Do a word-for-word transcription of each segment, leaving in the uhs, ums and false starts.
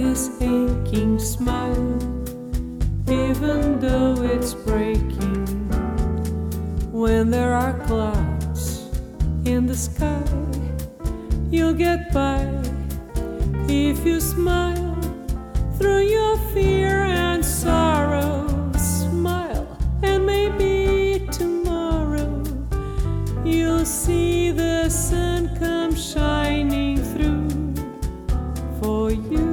this aching smile, even though it's breaking. When there are clouds in the sky, you'll get by if you smile through your fear and sorrow. Smile, and maybe tomorrow you'll see the sun come shining through for you.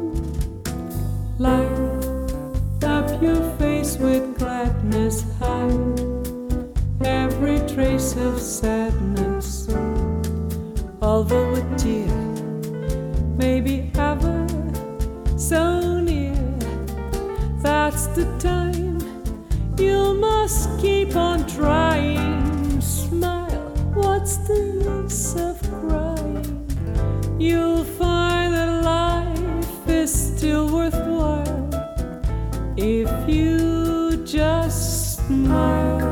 Light up your face with gladness, hide every trace of sadness. Although a tear may be ever so near, that's the time you must keep on trying. Smile, what's the use of crying? You'll find that life is still worthwhile if you just smile.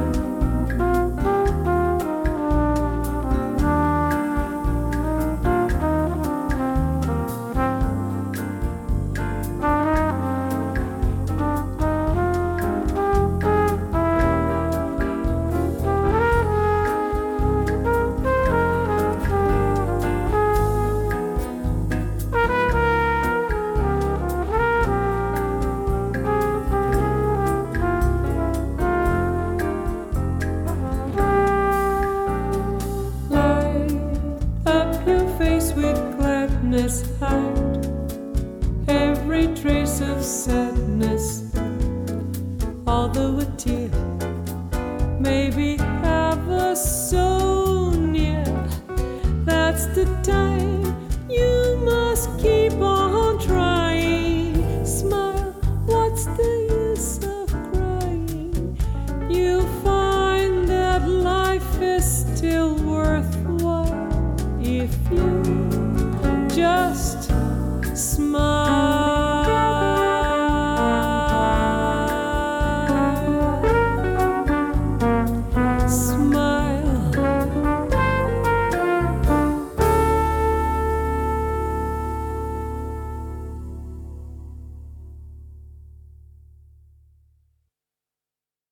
Hide every trace of sadness. Although a tear may be ever so near, that's the time